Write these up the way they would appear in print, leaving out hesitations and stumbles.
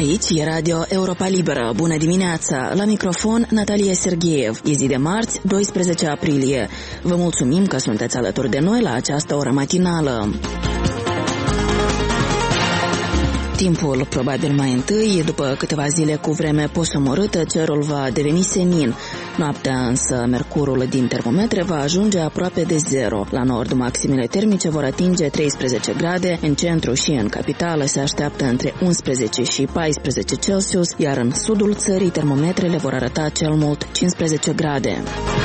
Aici e Radio Europa Liberă. Bună dimineața! La microfon Natalia Sergeev. E zi de marți, 12 aprilie. Vă mulțumim că sunteți alături de noi la această oră matinală. Timpul probabil mai întâi, după câteva zile cu vreme posomorâtă, cerul va deveni senin. Noaptea însă, mercurul din termometre va ajunge aproape de zero. La nord, maximele termice vor atinge 13 grade, în centru și în capitală se așteaptă între 11 și 14 Celsius, iar în sudul țării termometrele vor arăta cel mult 15 grade.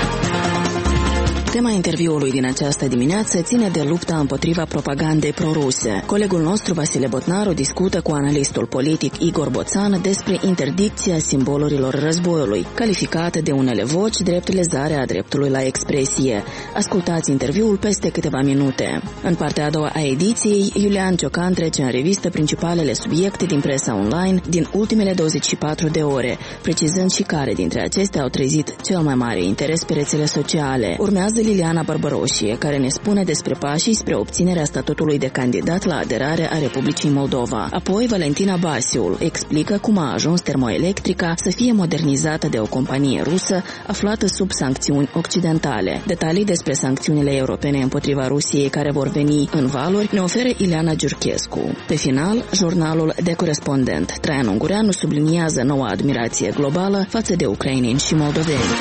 Tema interviului din această dimineață ține de lupta împotriva propagandei proruse. Colegul nostru Vasile Botnaru discută cu analistul politic Igor Boțan despre interdicția simbolurilor războiului, calificată de unele voci drept lezarea dreptului la expresie. Ascultați interviul peste câteva minute. În partea a doua a ediției, Iulian Ciocan trece în revistă principalele subiecte din presa online din ultimele 24 de ore, precizând și care dintre acestea au trezit cel mai mare interes pe rețele sociale. Urmează Liliana Barbăroșie, care ne spune despre pașii spre obținerea statutului de candidat la aderare a Republicii Moldova. Apoi, Valentina Basiul explică cum a ajuns termoelectrica să fie modernizată de o companie rusă aflată sub sancțiuni occidentale. Detalii despre sancțiunile europene împotriva Rusiei care vor veni în valuri ne oferă Ileana Giurchescu. Pe final, jurnalul de corespondent Traian Ungureanu subliniază noua admirație globală față de ucraineni și moldoveni.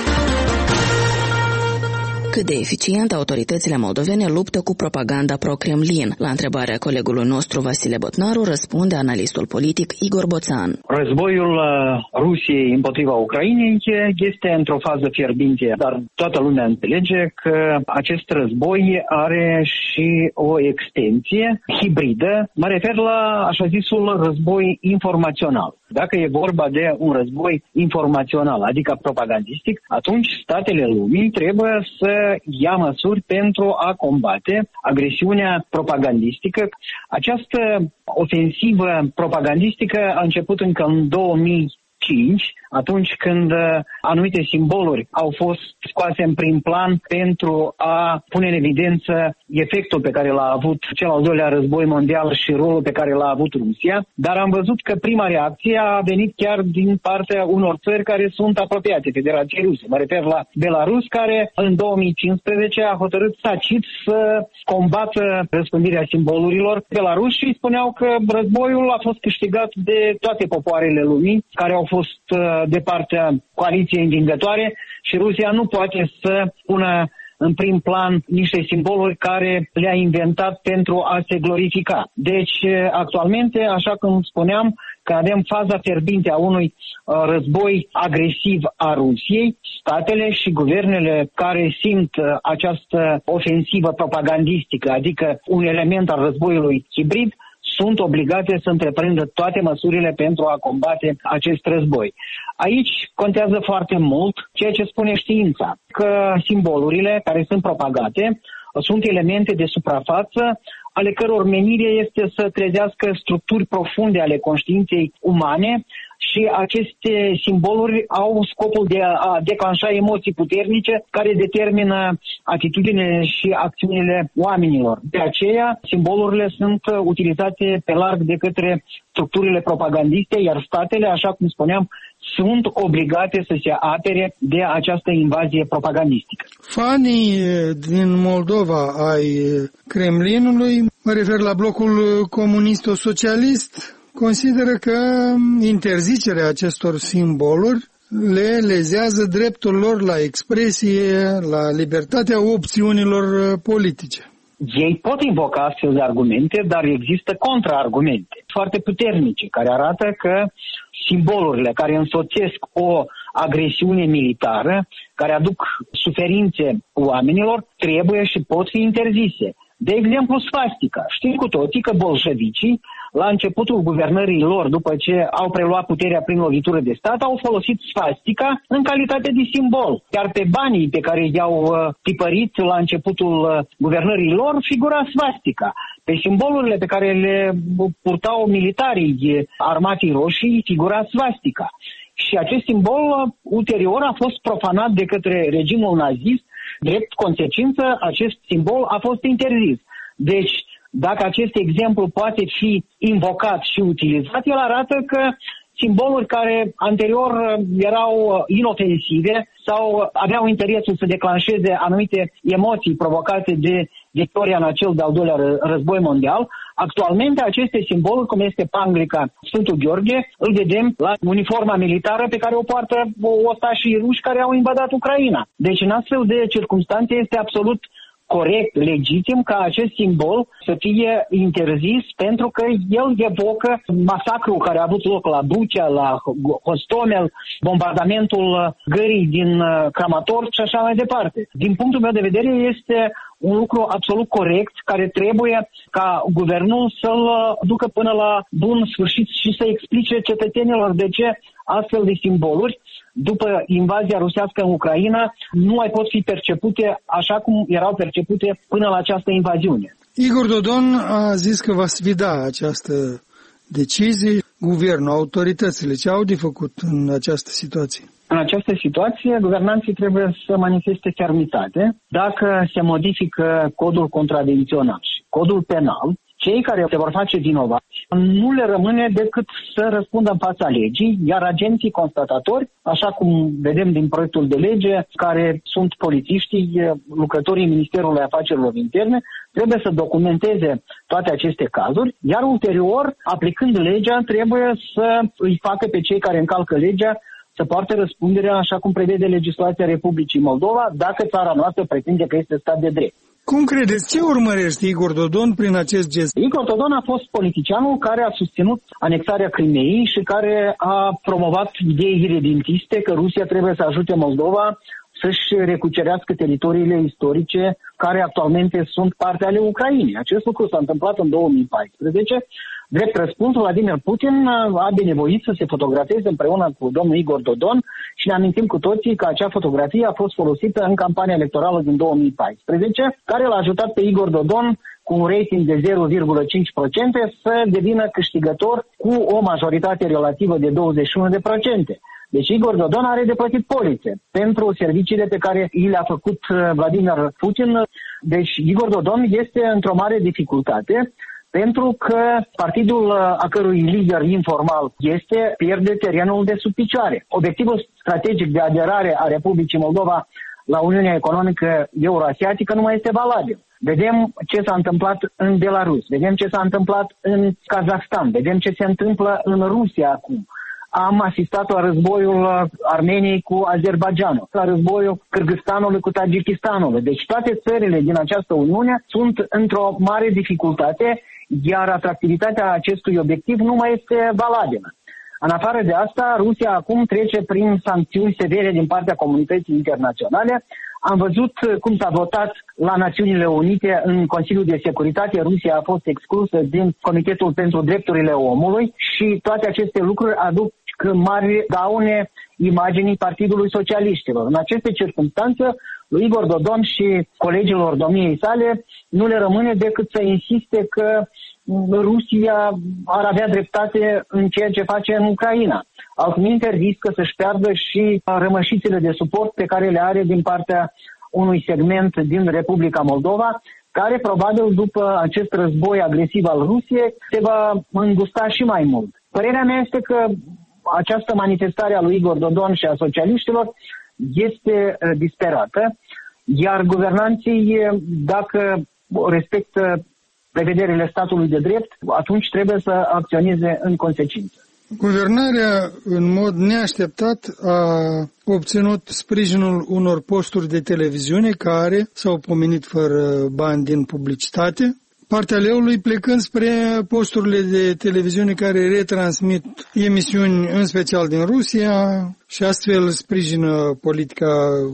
Cât de eficient autoritățile moldovene luptă cu propaganda pro-Kremlin? La întrebarea colegului nostru Vasile Botnaru răspunde analistul politic Igor Boțan. Războiul Rusiei împotriva Ucrainei este într-o fază fierbinte, dar toată lumea înțelege că acest război are și o extensie hibridă. Mă refer la așa zisul război informațional. Dacă e vorba de un război informațional, adică propagandistic, atunci statele lumii trebuie să ia măsuri pentru a combate agresiunea propagandistică. Această ofensivă propagandistică a început încă în 2005, atunci când anumite simboluri au fost scoase în prim plan pentru a pune în evidență efectul pe care l-a avut cel al doilea război mondial și rolul pe care l-a avut Rusia, dar am văzut că prima reacție a venit chiar din partea unor țări care sunt apropiate Federației Ruse. Mă refer la Belarus, care în 2015 a hotărât tacit să combată răspândirea simbolurilor Belarus și spuneau că războiul a fost câștigat de toate popoarele lumii care au fost de partea coaliției învingătoare și Rusia nu poate să pună în prim plan niște simboluri care le-a inventat pentru a se glorifica. Deci, actualmente, așa cum spuneam, că avem faza fierbinte a unui război agresiv a Rusiei, statele și guvernele care simt această ofensivă propagandistică, adică un element al războiului hibrid, sunt obligate să întreprindă toate măsurile pentru a combate acest război. Aici contează foarte mult ceea ce spune știința, că simbolurile care sunt propagate sunt elemente de suprafață ale căror menire este să trezească structuri profunde ale conștiinței umane și aceste simboluri au scopul de a declanșa emoții puternice care determină atitudinile și acțiunile oamenilor. De aceea, simbolurile sunt utilizate pe larg de către structurile propagandiste, iar statele, așa cum spuneam, sunt obligate să se apere de această invazie propagandistică. Fanii din Moldova ai Kremlinului, mă refer la blocul comunisto-socialist, consideră că interzicerea acestor simboluri le lezează dreptul lor la expresie, la libertatea opțiunilor politice. Ei pot invoca astfel de argumente, dar există contraargumente foarte puternice care arată că simbolurile care însoțesc o agresiune militară, care aduc suferințe oamenilor, trebuie și pot fi interzise. De exemplu, svastica. Știm cu toții că bolșevicii, la începutul guvernării lor, după ce au preluat puterea prin lovitură de stat, au folosit svastica în calitate de simbol. Iar pe banii pe care i-au tipărit la începutul guvernării lor, figura svastica. Pe simbolurile pe care le purtau militarii Armatei Roșii, figura svastica. Și acest simbol ulterior a fost profanat de către regimul nazist. Drept consecință, acest simbol a fost interzis. Deci, dacă acest exemplu poate fi invocat și utilizat, el arată că simboluri care anterior erau inofensive sau aveau interesul să declanșeze anumite emoții provocate de victoria în acel de-al doilea război mondial, actualmente aceste simboluri, cum este panglica Sfântul Gheorghe, îl vedem la uniforma militară pe care o poartă ostașii ruși care au invadat Ucraina. Deci în astfel de circunstanțe este absolut corect, legitim ca acest simbol să fie interzis pentru că el evocă masacrul care a avut loc la Bucha, la Hostomel, bombardamentul gării din Kramatorsk și așa mai departe. Din punctul meu de vedere este un lucru absolut corect care trebuie ca guvernul să-l ducă până la bun sfârșit și să explice cetățenilor de ce astfel de simboluri, după invazia rusească în Ucraina, nu mai pot fi percepute așa cum erau percepute până la această invaziune. Igor Dodon a zis că va sfida această decizie. Guvernul, autoritățile, ce au de făcut în această situație? În această situație, guvernanții trebuie să manifeste fermitate. Dacă se modifică codul contravențional și codul penal, cei care se vor face vinovați nu le rămâne decât să răspundă în fața legii, iar agenții constatatori, așa cum vedem din proiectul de lege, care sunt polițiștii, lucrătorii Ministerului Afacerilor Interne, trebuie să documenteze toate aceste cazuri, iar ulterior, aplicând legea, trebuie să îi facă pe cei care încalcă legea să poarte răspunderea așa cum prevede legislația Republicii Moldova, dacă țara noastră pretinde că este stat de drept. Cum credeți? Ce urmărește Igor Dodon prin acest gest? Igor Dodon a fost politicianul care a susținut anexarea Crimeei și care a promovat idei iredentiste că Rusia trebuie să ajute Moldova să-și recucerească teritoriile istorice care actualmente sunt parte ale Ucrainei. Acest lucru s-a întâmplat în 2014. Drept răspuns, Vladimir Putin a binevoit să se fotografeze împreună cu domnul Igor Dodon și ne amintim cu toții că acea fotografie a fost folosită în campania electorală din 2014, care l-a ajutat pe Igor Dodon cu un rating de 0,5% să devină câștigător cu o majoritate relativă de 21%. Deci Igor Dodon are de plătit polițe pentru serviciile pe care i le-a făcut Vladimir Putin. Deci Igor Dodon este într-o mare dificultate pentru că partidul a cărui lider informal pierde terenul de sub picioare. Obiectivul strategic de aderare a Republicii Moldova la Uniunea Economică Euroasiatică nu mai este valabil. Vedem ce s-a întâmplat în Belarus, vedem ce s-a întâmplat în Kazahstan, vedem ce se întâmplă în Rusia acum. Am asistat la războiul Armeniei cu Azerbaidjanul, la războiul Kârgâzstanului cu Tajikistanul. Deci toate țările din această Uniune sunt într-o mare dificultate, iar atractivitatea acestui obiectiv nu mai este valabilă. În afară de asta, Rusia acum trece prin sancțiuni severe din partea comunității internaționale. Am văzut cum s-a votat la Națiunile Unite în Consiliul de Securitate. Rusia a fost exclusă din Comitetul pentru Drepturile Omului și toate aceste lucruri aduc mari daune imaginii Partidului Socialiștilor. În aceste circunstanțe, lui Igor Dodon și colegilor domniei sale nu le rămâne decât să insiste că Rusia ar avea dreptate în ceea ce face în Ucraina. Altminteri riscă să-și piardă și rămășițele de suport pe care le are din partea unui segment din Republica Moldova, care probabil după acest război agresiv al Rusiei se va îngusta și mai mult. Părerea mea este că această manifestare a lui Igor Dodon și a socialiștilor este disperată, iar guvernanții, dacă respectă prevederile statului de drept, atunci trebuie să acționeze în consecință. Guvernarea, în mod neașteptat, a obținut sprijinul unor posturi de televiziune care s-au pomenit fără bani din publicitate, partea leului plecând spre posturile de televiziune care retransmit emisiuni în special din Rusia și astfel sprijină politica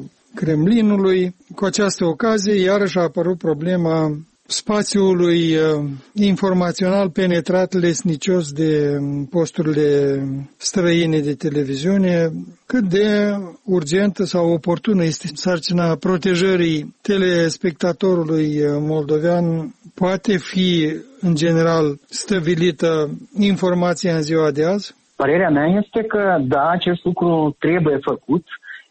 Kremlinului. Cu această ocazie, iarăși a apărut problema spațiului informațional penetrat lesnicios de posturile străine de televiziune, cât de urgentă sau oportună este sarcina protejării telespectatorului moldovean. Poate fi, în general, stăvilită informația în ziua de azi? Părerea mea este că, da, acest lucru trebuie făcut,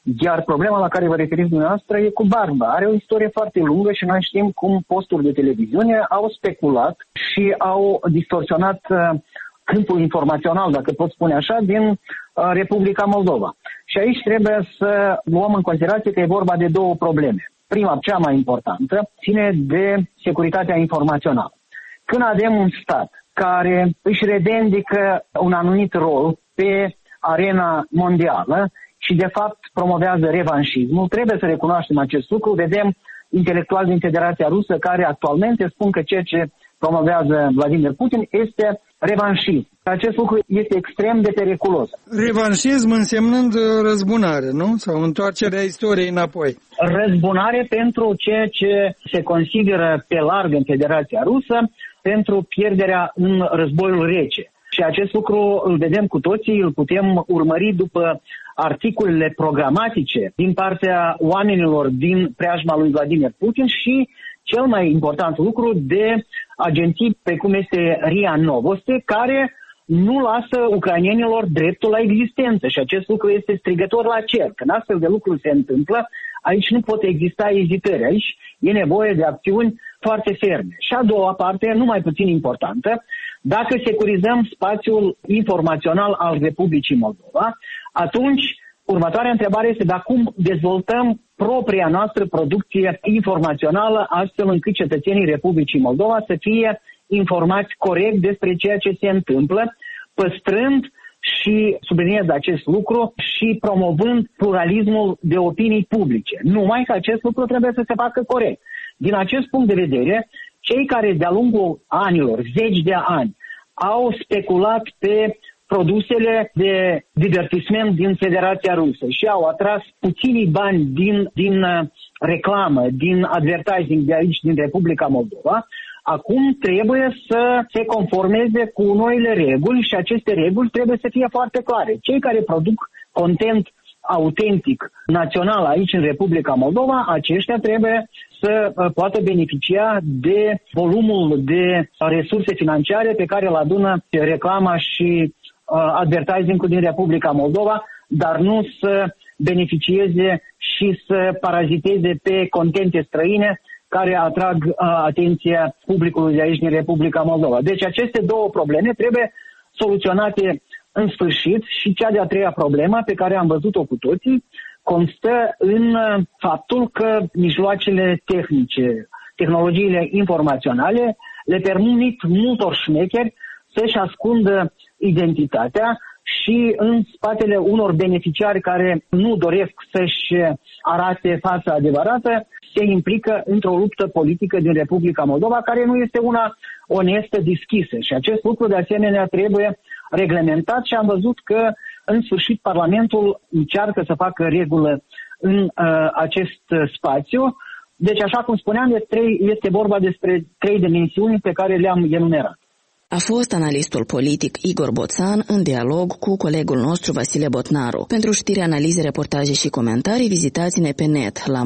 Iar problema la care vă referiți dumneavoastră e cu Barba. Are o istorie foarte lungă și noi știm cum posturi de televiziune au speculat și au distorsionat câmpul informațional, dacă pot spune așa, din Republica Moldova. Și aici trebuie să luăm în considerație că e vorba de două probleme. Prima, cea mai importantă, ține de securitatea informațională. Când avem un stat care își revendică un anumit rol pe arena mondială și de fapt promovează revanșismul, trebuie să recunoaștem acest lucru. Vedem intelectuali din Federația Rusă care actualmente spun că ceea ce promovează Vladimir Putin este revanșism. Acest lucru este extrem de periculos. Revanșism însemnând răzbunare, nu? Sau întoarcerea istoriei înapoi. Răzbunare pentru ceea ce se consideră pe larg în Federația Rusă pentru pierderea în războiul rece. Și acest lucru îl vedem cu toții, îl putem urmări după articolele programatice din partea oamenilor din preajma lui Vladimir Putin și cel mai important lucru de agenții precum este RIA Novosti, care nu lasă ucrainienilor dreptul la existență și acest lucru este strigător la cer. Când astfel de lucruri se întâmplă, aici nu pot exista ezitări, aici e nevoie de acțiuni foarte ferme. Și a doua parte, nu mai puțin importantă, dacă securizăm spațiul informațional al Republicii Moldova, atunci următoarea întrebare este dacă cum dezvoltăm propria noastră producție informațională astfel încât cetățenii Republicii Moldova să fie informați corect despre ceea ce se întâmplă, păstrând și subliniez acest lucru și promovând pluralismul de opinii publice. Numai că acest lucru trebuie să se facă corect. Din acest punct de vedere, cei care de-a lungul anilor, zeci de ani, au speculat pe produsele de divertisment din Federația Rusă și au atras puținii bani din reclamă, din advertising de aici, din Republica Moldova, acum trebuie să se conformeze cu noile reguli și aceste reguli trebuie să fie foarte clare. Cei care produc content autentic, național aici în Republica Moldova, aceștia trebuie să poată beneficia de volumul de resurse financiare pe care îl adună reclama și advertising-ul din Republica Moldova, dar nu să beneficieze și să paraziteze pe contente străine care atrag atenția publicului de aici din Republica Moldova. Deci aceste două probleme trebuie soluționate în sfârșit și cea de-a treia problemă pe care am văzut-o cu toții constă în faptul că mijloacele tehnice, tehnologiile informaționale le permit multor șmecheri să-și ascundă identitatea și în spatele unor beneficiari care nu doresc să-și arate fața adevărată, se implică într-o luptă politică din Republica Moldova care nu este una onestă, deschisă. Și acest lucru de asemenea trebuie reglementat și am văzut că în sfârșit Parlamentul încearcă să facă regulă în acest spațiu. Deci, așa cum spuneam, este vorba despre trei dimensiuni pe care le-am enumerat. A fost analistul politic Igor Boțan în dialog cu colegul nostru Vasile Botnaru. Pentru știri, analize, reportaje și comentarii, vizitați-ne pe net la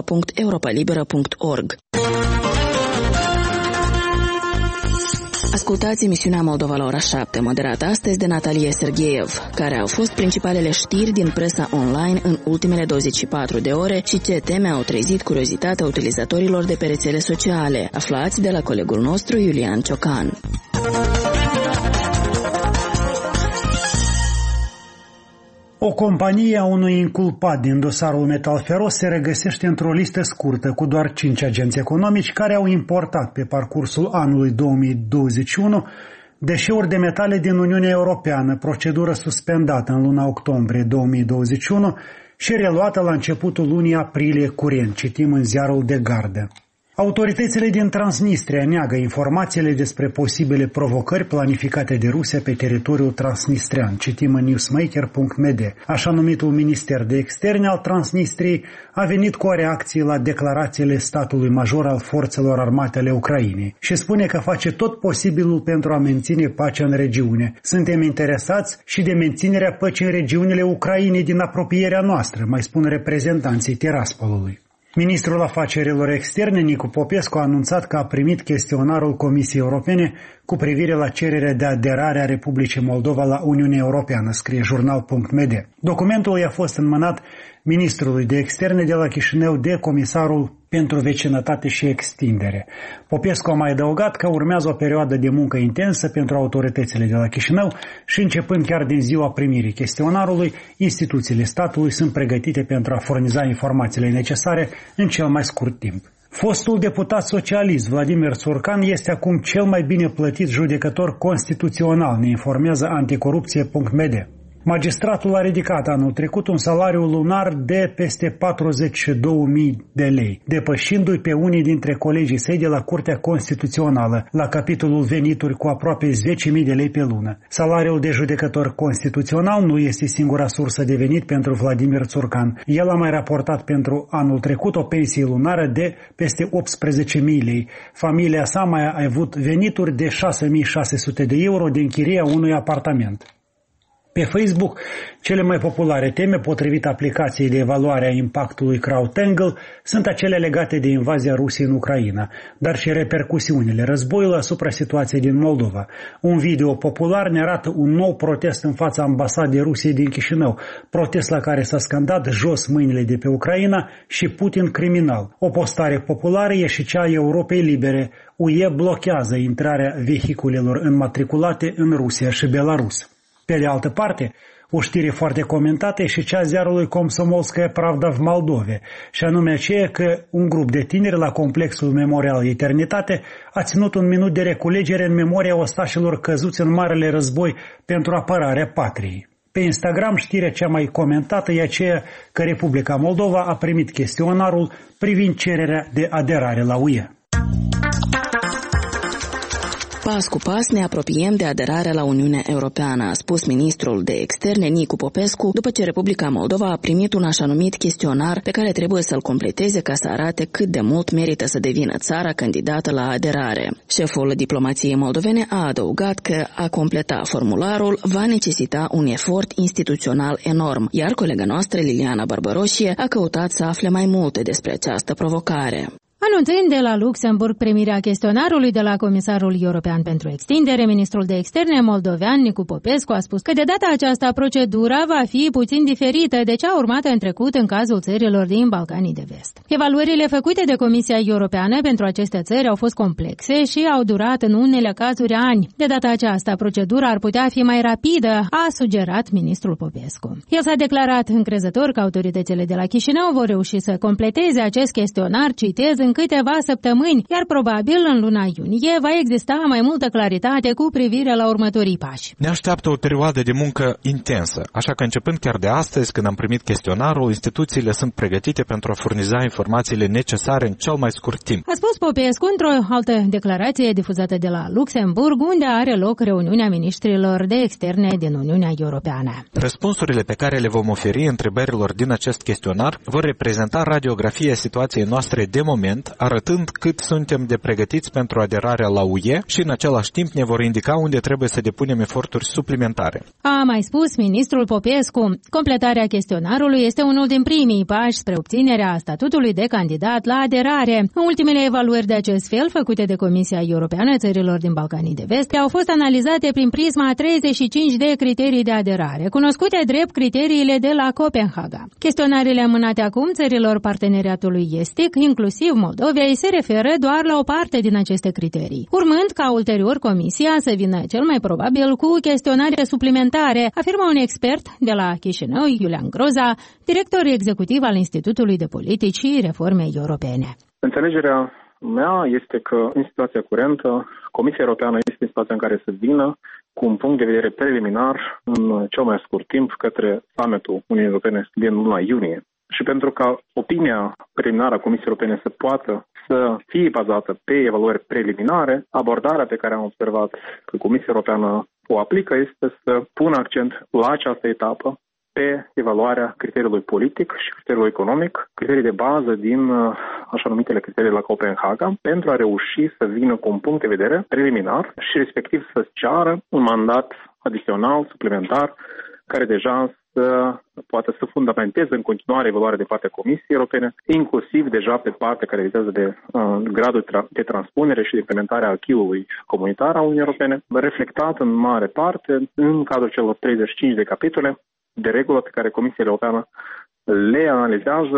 moldova.europalibera.org. Ascultați emisiunea Moldova la ora 7, moderată astăzi de Natalia Sergeev, care au fost principalele știri din presa online în ultimele 24 de ore și ce teme au trezit curiozitatea utilizatorilor de pe rețele sociale. Aflați de la colegul nostru Iulian Ciocan. O companie a unui inculpat din dosarul Metalferos se regăsește într-o listă scurtă cu doar 5 agenți economici care au importat pe parcursul anului 2021 deșeuri de metale din Uniunea Europeană, procedură suspendată în luna octombrie 2021 și reluată la începutul lunii aprilie curent, citim în ziarul The Guardian. Autoritățile din Transnistria neagă informațiile despre posibile provocări planificate de Rusia pe teritoriul transnistrian, citim în newsmaker.md. Așa numitul Minister de Externe al Transnistriei a venit cu o reacție la declarațiile statului major al forțelor armate ale Ucrainei și spune că face tot posibilul pentru a menține pacea în regiune. Suntem interesați și de menținerea păcii în regiunile Ucrainei din apropierea noastră, mai spun reprezentanții Tiraspolului. Ministrul Afacerilor Externe, Nicu Popescu, a anunțat că a primit chestionarul Comisiei Europene cu privire la cererea de aderare a Republicii Moldova la Uniunea Europeană, scrie jurnal.md. Documentul i-a fost înmânat ministrului de externe de la Chișinău de comisarul pentru vecinătate și extindere. Popescu a mai adăugat că urmează o perioadă de muncă intensă pentru autoritățile de la Chișinău și începând chiar din ziua primirii chestionarului, instituțiile statului sunt pregătite pentru a furniza informațiile necesare în cel mai scurt timp. Fostul deputat socialist Vladimir Țurcan este acum cel mai bine plătit judecător constituțional, ne informează anticorupție.md. Magistratul a ridicat anul trecut un salariu lunar de peste 42.000 de lei, depășindu-i pe unii dintre colegii săi de la Curtea Constituțională, la capitolul venituri cu aproape 10.000 de lei pe lună. Salariul de judecător constituțional nu este singura sursă de venit pentru Vladimir Țurcan. El a mai raportat pentru anul trecut o pensie lunară de peste 18.000 lei. Familia sa mai a avut venituri de 6.600 de euro din chiria unui apartament. Pe Facebook, cele mai populare teme, potrivit aplicației de evaluare a impactului CrowdTangle, sunt acele legate de invazia Rusiei în Ucraina, dar și repercusiunile războiului asupra situației din Moldova. Un video popular ne arată un nou protest în fața ambasadei Rusiei din Chișinău, protest la care s-a scandat jos mâinile de pe Ucraina și Putin criminal. O postare populară e și cea a Europei Libere. UE blochează intrarea vehiculelor înmatriculate în Rusia și Belarus. Pe de altă parte, o știre foarte comentată e și cea a ziarului Komsomolskaya Pravda v Moldove, și anume aceea că un grup de tineri la complexul Memorial Eternitate a ținut un minut de reculegere în memoria ostașilor căzuți în Marele Război pentru apărarea patriei. Pe Instagram, știrea cea mai comentată e aceea că Republica Moldova a primit chestionarul privind cererea de aderare la UE. Pas cu pas ne apropiem de aderarea la Uniunea Europeană, a spus ministrul de externe Nicu Popescu, după ce Republica Moldova a primit un așa numit chestionar pe care trebuie să-l completeze ca să arate cât de mult merită să devină țara candidată la aderare. Șeful diplomației moldovene a adăugat că a completa formularul va necesita un efort instituțional enorm, iar colega noastră Liliana Barbăroșie a căutat să afle mai multe despre această provocare. Anunțând de la Luxemburg primirea chestionarului de la Comisarul European pentru Extindere, ministrul de externe moldovean Nicu Popescu a spus că de data aceasta procedura va fi puțin diferită de cea urmată în trecut în cazul țărilor din Balcanii de Vest. Evaluările făcute de Comisia Europeană pentru aceste țări au fost complexe și au durat în unele cazuri ani. De data aceasta, procedura ar putea fi mai rapidă, a sugerat ministrul Popescu. El s-a declarat încrezător că autoritățile de la Chișinău vor reuși să completeze acest chestionar, citez, în câteva săptămâni, iar probabil în luna iunie va exista mai multă claritate cu privire la următorii pași. Ne așteaptă o perioadă de muncă intensă, așa că începând chiar de astăzi, când am primit chestionarul, instituțiile sunt pregătite pentru a furniza informațiile necesare în cel mai scurt timp. A spus Popescu într-o altă declarație difuzată de la Luxemburg, unde are loc reuniunea ministrilor de externe din Uniunea Europeană. Răspunsurile pe care le vom oferi întrebărilor din acest chestionar vor reprezenta radiografia situației noastre de moment, arătând cât suntem de pregătiți pentru aderarea la UE și în același timp ne vor indica unde trebuie să depunem eforturi suplimentare. A mai spus ministrul Popescu, completarea chestionarului este unul din primii pași spre obținerea statutului de candidat la aderare. În ultimele evaluări de acest fel, făcute de Comisia Europeană țărilor din Balcanii de Vest, au fost analizate prin prisma 35 de criterii de aderare, cunoscute drept criteriile de la Copenhaga. Chestionarele mânate acum țărilor parteneriatului estic, inclusiv Moldovei, se referă doar la o parte din aceste criterii, urmând ca ulterior Comisia să vină cel mai probabil cu chestionare suplimentare, afirmă un expert de la Chișinău, Iulian Groza, director executiv al Institutului de Politici și Reforme Europene. Înțelegerea mea este că în situația curentă, Comisia Europeană este în situația în care să vină cu un punct de vedere preliminar în cel mai scurt timp către summitul Uniunii Europene din luna iunie. Și pentru ca opinia preliminară a Comisiei Europene să poată să fie bazată pe evaluări preliminare, abordarea pe care am observat că Comisia Europeană o aplică este să pună accent la această etapă pe evaluarea criteriului politic și criteriului economic, criterii de bază din așa numitele criterii la Copenhaga, pentru a reuși să vină cu un punct de vedere preliminar și respectiv să ceară un mandat adițional, suplimentar, care deja poată să fundamenteze în continuare evaluarea de partea Comisiei Europene, inclusiv deja pe partea care vizează de gradul de transpunere și de implementarea acquis-ului comunitar a Uniunii Europene, reflectat în mare parte în cadrul celor 35 de capitole de regulă pe care Comisia Europeană le analizează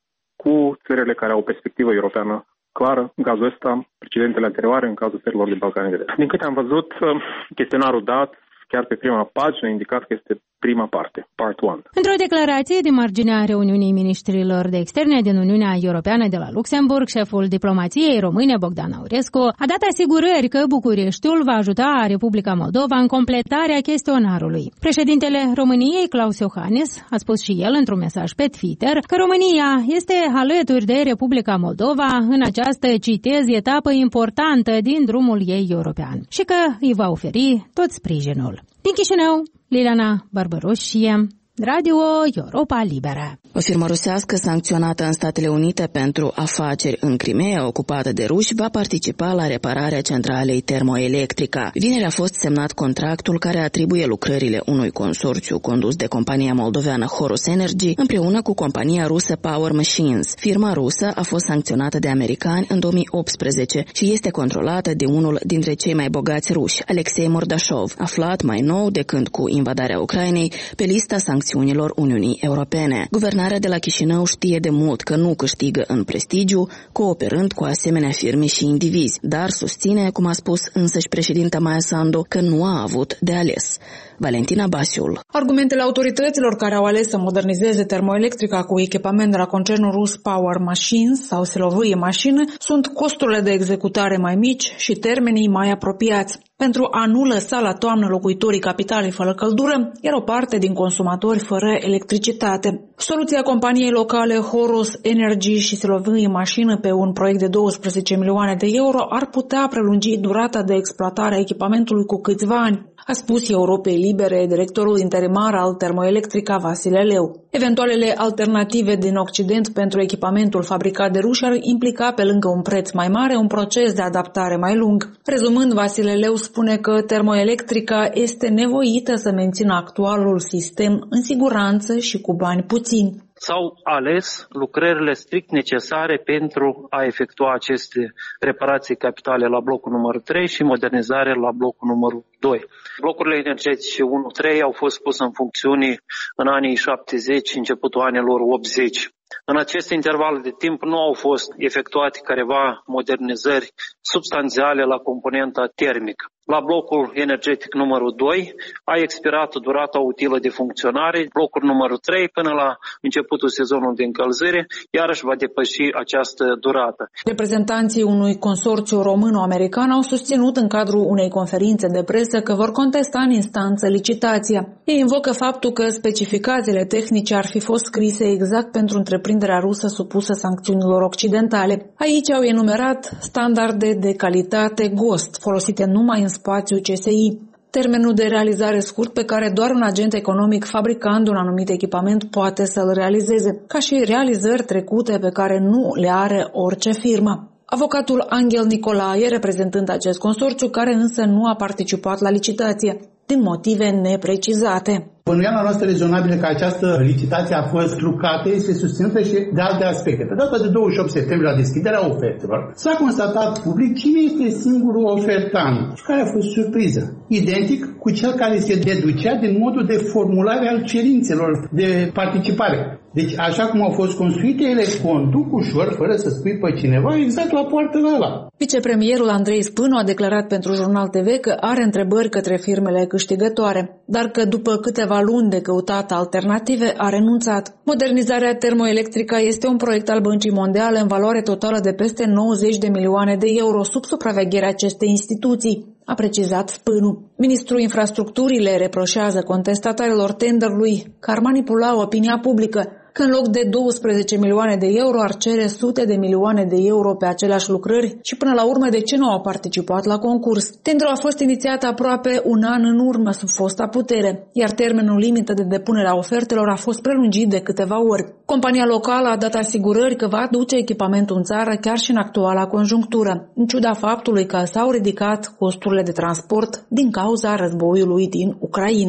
cu țările care au o perspectivă europeană clară, în cazul ăsta, precedentele anterioare, în cazul țărilor din Balcanii de Vest. Din câte am văzut, chestionarul dat, chiar pe prima pagină, a indicat că este prima parte, part 1. Într-o declarație din marginea reuniunii ministrilor de externe din Uniunea Europeană de la Luxemburg, șeful diplomației române, Bogdan Aurescu, a dat asigurări că Bucureștiul va ajuta Republica Moldova în completarea chestionarului. Președintele României, Klaus Iohannis, a spus și el într-un mesaj pe Twitter că România este alături de Republica Moldova în această, citez, etapă importantă din drumul ei european și că îi va oferi tot sprijinul. Din Chișinău, Liliana Barbaroșie, Radio Europa Liberă. O firmă rusească sancționată în Statele Unite pentru afaceri în Crimea, ocupată de ruși, va participa la repararea centralei termoelectrica. Vineri a fost semnat contractul care atribuie lucrările unui consorțiu condus de compania moldoveană Horus Energy împreună cu compania rusă Power Machines. Firma rusă a fost sancționată de americani în 2018 și este controlată de unul dintre cei mai bogați ruși, Alexei Mordașov, aflat mai nou de când cu invadarea Ucrainei pe lista sancțiunilor Uniunii Europene. Guvernarea de la Chișinău știe de mult că nu câștigă în prestigiu cooperând cu asemenea firme și indivizi, dar susține, cum a spus însăși președinta Maia Sandu, că nu a avut de ales. Valentina Basiul. Argumentele autorităților care au ales să modernizeze termoelectrica cu echipament de la concernul rus Power Machines sau Silovые mașini sunt costurile de executare mai mici și termenii mai apropiați. Pentru a nu lăsa la toamnă locuitorii capitalei fără căldură, iar o parte din consumatori fără electricitate. Soluția companiei locale Horus Energy și Silovые mașini pe un proiect de 12 milioane de euro ar putea prelungi durata de exploatare a echipamentului cu câțiva ani, a spus Europei Libere directorul interimar al Termoelectrica Vasile Leu. Eventualele alternative din Occident pentru echipamentul fabricat de ruși ar implica, pe lângă un preț mai mare, un proces de adaptare mai lung. Rezumând, Vasile Leu spune că Termoelectrica este nevoită să mențină actualul sistem în siguranță și cu bani puțini. S-au ales lucrările strict necesare pentru a efectua aceste reparații capitale la blocul numărul 3 și modernizare la blocul numărul 2. Blocurile energetice 1-3 au fost puse în funcțiune în anii 70 și începutul anilor 80. În acest interval de timp nu au fost efectuate careva modernizări substanțiale la componenta termică. La blocul energetic numărul 2 a expirat durata utilă de funcționare, blocul numărul 3 până la începutul sezonului de încălzire, iarăși va depăși această durată. Reprezentanții unui consorțiu româno-american au susținut în cadrul unei conferințe de presă că vor contesta în instanță licitația. Ei invocă faptul că specificațiile tehnice ar fi fost scrise exact pentru întreprinderea rusă supusă sancțiunilor occidentale. Aici au enumerat standarde de calitate GOST, folosite numai în spațiul CSI. Termenul de realizare scurt pe care doar un agent economic fabricând un anumit echipament poate să-l realizeze, ca și realizări trecute pe care nu le are orice firmă. Avocatul Angel Nicolae, reprezentând acest consorțiu, care însă nu a participat la licitație, din motive neprecizate. Bănuiala noastră rezonabilă că această licitație a fost trucată este susținută și de alte aspecte. Pe data de 28 septembrie, la deschiderea ofertelor, s-a constatat public cine este singurul ofertant și care a fost surpriză. Identic cu cel care se deducea din modul de formulare al cerințelor de participare. Deci, așa cum au fost construite, ele conduc ușor, fără să spui pe cineva, exact la poartă la ăla. Vicepremierul Andrei Spânu a declarat pentru Jurnal TV că are întrebări către firmele câștigătoare, dar că după câteva luni de căutat alternative a renunțat. Modernizarea termoelectrică este un proiect al Băncii Mondiale în valoare totală de peste 90 de milioane de euro sub supravegherea acestei instituții, a precizat Spânu. Ministrul Infrastructurii le reproșează contestatarilor tenderului că ar manipula opinia publică, că în loc de 12 milioane de euro ar cere sute de milioane de euro pe aceleași lucrări și până la urmă de ce nu au participat la concurs. Tenderul a fost inițiat aproape un an în urmă sub fosta putere, iar termenul limită de depunere a ofertelor a fost prelungit de câteva ori. Compania locală a dat asigurări că va aduce echipamentul în țară chiar și în actuala conjunctură, în ciuda faptului că s-au ridicat costurile de transport din cauza războiului din Ucraina.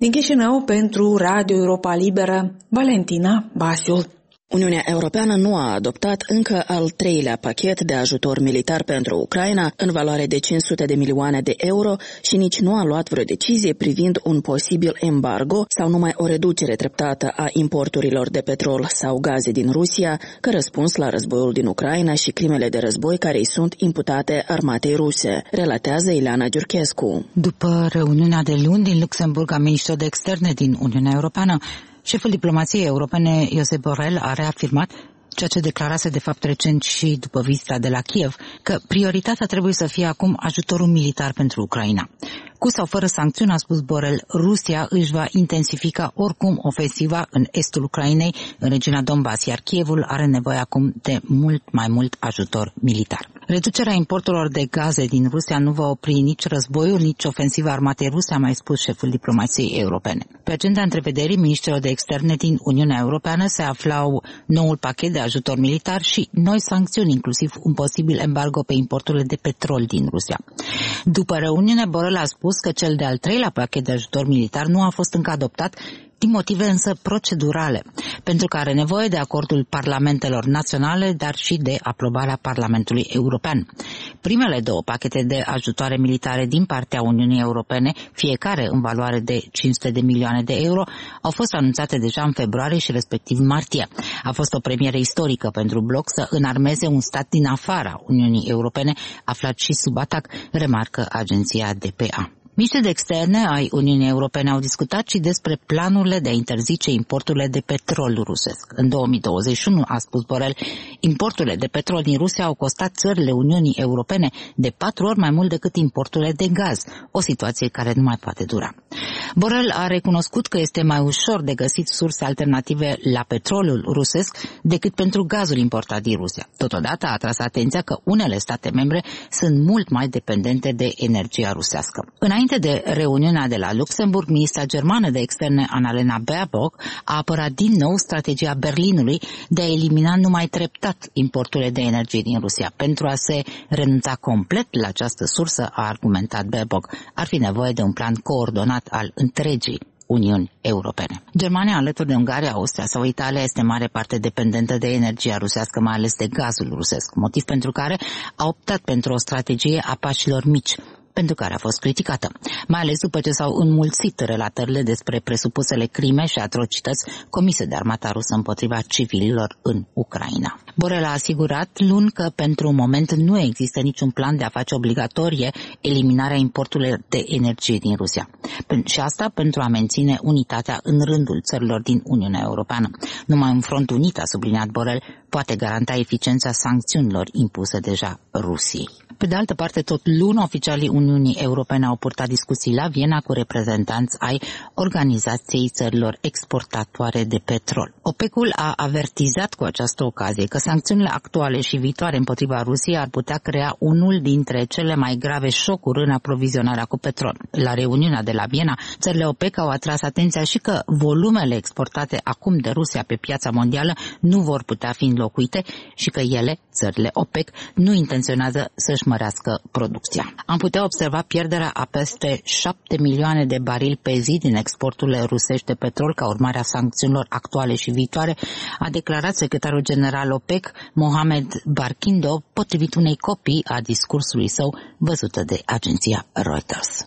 Din Chișinău, pentru Radio Europa Liberă, Valentina Basiul. Uniunea Europeană nu a adoptat încă al treilea pachet de ajutor militar pentru Ucraina în valoare de 500 de milioane de euro și nici nu a luat vreo decizie privind un posibil embargo sau numai o reducere treptată a importurilor de petrol sau gaze din Rusia, ca răspuns la războiul din Ucraina și crimele de război care îi sunt imputate armatei ruse, relatează Ileana Giurchescu. După reuniunea de luni din Luxemburg a ministrilor de externe din Uniunea Europeană, șeful diplomației europene, Josep Borrell, a reafirmat ceea ce declarase de fapt recent și după vizita de la Kiev, că prioritatea trebuie să fie acum ajutorul militar pentru Ucraina. Cu sau fără sancțiuni, a spus Borrell, Rusia își va intensifica oricum ofensiva în estul Ucrainei, în regiunea Donbass, iar Kievul are nevoie acum de mult mai mult ajutor militar. Reducerea importurilor de gaze din Rusia nu va opri nici războiul, nici ofensiva armatei ruse, a mai spus șeful diplomației europene. Pe agenda întrevederii ministrilor de externe din Uniunea Europeană se aflau noul pachet de ajutor militar și noi sancțiuni, inclusiv un posibil embargo pe importurile de petrol din Rusia. După reuniune, Borrell a spus că cel de-al treilea pachet de ajutor militar nu a fost încă adoptat, din motive însă procedurale, pentru că are nevoie de acordul parlamentelor naționale, dar și de aprobarea Parlamentului European. Primele două pachete de ajutoare militare din partea Uniunii Europene, fiecare în valoare de 500 de milioane de euro, au fost anunțate deja în februarie și respectiv martie. A fost o premieră istorică pentru bloc să înarmeze un stat din afara Uniunii Europene, aflat și sub atac, remarcă agenția DPA. Miniștrii de externe ai Uniunii Europene au discutat și despre planurile de a interzice importurile de petrol rusesc. În 2021, a spus Borrell, importurile de petrol din Rusia au costat țările Uniunii Europene de 4 ori mai mult decât importurile de gaz, o situație care nu mai poate dura. Borrell a recunoscut că este mai ușor de găsit surse alternative la petrolul rusesc decât pentru gazul importat din Rusia. Totodată a atras atenția că unele state membre sunt mult mai dependente de energia rusească. Înainte de reuniunea de la Luxemburg, ministra germană de externe Annalena Baerbock a apărat din nou strategia Berlinului de a elimina numai treptat importurile de energie din Rusia. Pentru a se renunța complet la această sursă, a argumentat Baerbock, ar fi nevoie de un plan coordonat al întregii Uniuni Europene. Germania, alături de Ungaria, Austria sau Italia, este în mare parte dependentă de energia rusească, mai ales de gazul rusesc, motiv pentru care a optat pentru o strategie a pașilor mici, pentru care a fost criticată, mai ales după ce s-au înmulțit relatările despre presupusele crime și atrocități comise de armata rusă împotriva civililor în Ucraina. Borrell a asigurat luni că pentru un moment nu există niciun plan de a face obligatorie eliminarea importurilor de energie din Rusia. Și asta pentru a menține unitatea în rândul țărilor din Uniunea Europeană. Numai un front unit, a subliniat Borrell, poate garanta eficiența sancțiunilor impuse deja Rusiei. Pe de altă parte, tot luni, oficialii Uniunii Europene au purtat discuții la Viena cu reprezentanți ai Organizației Țărilor Exportatoare de Petrol. OPEC-ul a avertizat cu această ocazie că sancțiunile actuale și viitoare împotriva Rusiei ar putea crea unul dintre cele mai grave șocuri în aprovizionarea cu petrol. La reuniunea de la Viena, țările OPEC au atras atenția și că volumele exportate acum de Rusia pe piața mondială nu vor putea fi înlocuite și că ele, țările OPEC, nu intenționează să-și mărească producția. Am putea observa pierderea a peste 7 milioane de barili pe zi din exporturile rusești de petrol ca urmare a sancțiunilor actuale și viitoare, a declarat secretarul general OPEC, Mohamed Barkindo, potrivit unei copii a discursului său văzută de agenția Reuters.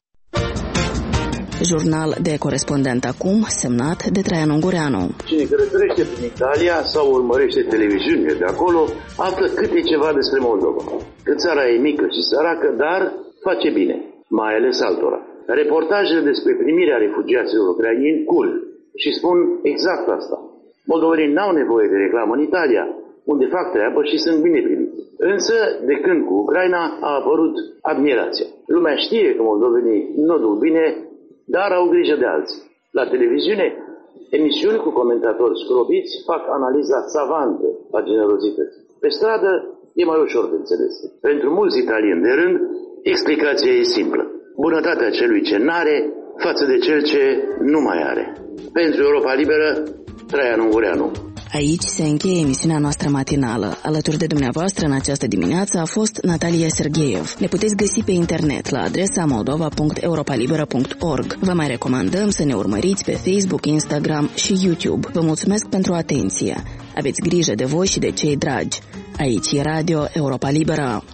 Jurnal de corespondent acum, semnat de Traian Ungureanu. Cine călătorește prin Italia sau urmărește televiziunile de acolo, află câte ceva despre Moldova. Că țara e mică și săracă, dar face bine, mai ales altora. Reportajele despre primirea refugiaților ucraineni curg și spun exact asta. Moldovenii n-au nevoie de reclamă în Italia, unde fac treabă și sunt bine primiți. Însă, de când cu Ucraina a apărut admirația. Lumea știe că moldovenii nu duc bine, dar au grijă de alții. La televiziune, emisiuni cu comentatori scrobiți fac analiza savantă a generozității. Pe stradă e mai ușor de înțeles. Pentru mulți italieni de rând, explicația e simplă. Bunătatea celui ce n-are față de cel ce nu mai are. Pentru Europa Liberă, Traian Ungureanu. Aici se încheie emisiunea noastră matinală. Alături de dumneavoastră în această dimineață a fost Natalia Sergeev. Ne puteți găsi pe internet la adresa moldova.europalibera.org. Vă mai recomandăm să ne urmăriți pe Facebook, Instagram și YouTube. Vă mulțumesc pentru atenție. Aveți grijă de voi și de cei dragi. Aici e Radio Europa Liberă.